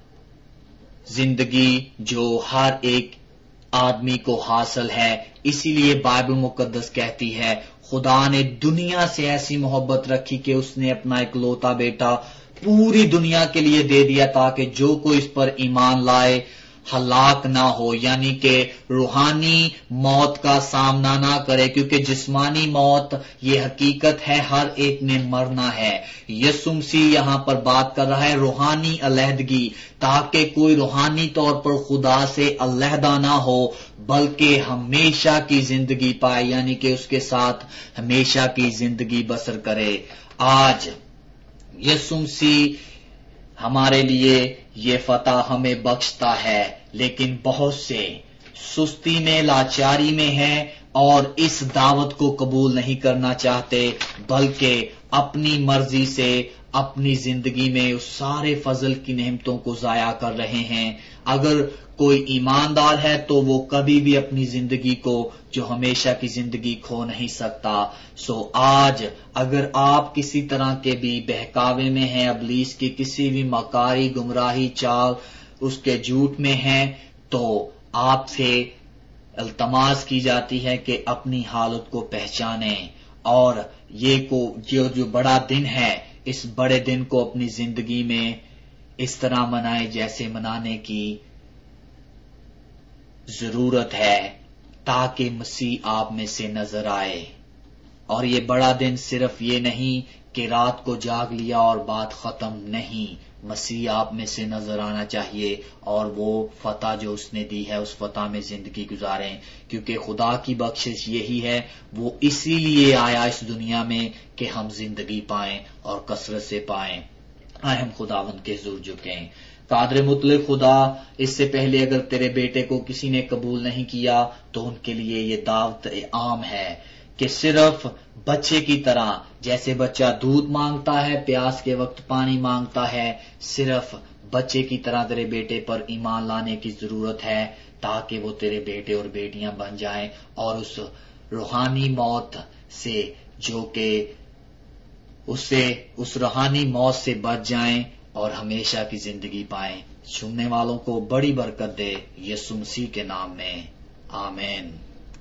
जिंदगी जो हर एक आदमी को हासिल है। इसीलिए बाइबल मुकद्दस कहती है, खुदा ने दुनिया से ऐसी मोहब्बत रखी कि उसने अपना इकलौता बेटा पूरी दुनिया के लिए दे दिया, ताकि जो कोई इस पर ईमान लाए हलाक ना हो, यानी कि रूहानी मौत का सामना ना करे। क्योंकि जिस्मानी मौत ये हकीकत है, हर एक ने मरना है। यीशु मसीह यहां पर बात कर रहा है रूहानी अलहदगी, ताकि कोई रूहानी तौर पर खुदा से अलहदा ना हो, बल्कि हमेशा की जिंदगी पाए, यानी कि उसके साथ हमेशा की जिंदगी बसर करे। आज यीशु मसीह हमारे लिए ये फतह हमें बख्शता है, लेकिन बहुत से सुस्ती में, लाचारी में हैं और इस दावत को कबूल नहीं करना चाहते, बल्कि अपनी मर्जी से अपनी जिंदगी में उस सारे फजल की नेमतों को जाया कर रहे हैं। अगर कोई ईमानदार है तो वो कभी भी अपनी जिंदगी को, जो हमेशा की जिंदगी, खो नहीं सकता। सो आज अगर आप किसी तरह के भी बहकावे में हैं, इब्लीस की किसी भी मकारी, गुमराही, चाल, उसके झूठ में हैं, तो आपसे इल्तमास की जाती है कि अपनी हालत को पहचानें और ये को जो जो बड़ा दिन है, इस बड़े दिन को अपनी जिंदगी में इस तरह मनाए जैसे मनाने की जरूरत है, ताकि मसीह आप में से नजर आए। और ये बड़ा दिन सिर्फ ये नहीं कि रात को जाग लिया और बात खत्म, नहीं, मसीह आप में से नजर आना चाहिए और वो फतह जो उसने दी है उस फतह में जिंदगी गुजारें। क्योंकि खुदा की बख्शिश यही है, वो इसीलिए आया इस दुनिया में कि हम जिंदगी पाएं और कसरत से पाएं। आए हम खुदावंद के हुजूर झुकें। कादर मुतलक खुदा, इससे पहले अगर तेरे बेटे को किसी ने कबूल नहीं किया तो उनके लिए ये दावत आम है कि सिर्फ बच्चे की तरह, जैसे बच्चा दूध मांगता है, प्यास के वक्त पानी मांगता है, सिर्फ بچے کی طرح تیرے بیٹے پر ایمان لانے کی ضرورت ہے تاکہ وہ تیرے بیٹے اور بیٹیاں بن جائیں اور اس روحانی موت سے جو کہ اسے اس روحانی موت سے بچ جائیں اور ہمیشہ کی زندگی پائیں. سننے والوں کو بڑی برکت دے یسوع مسیح کے نام میں آمین.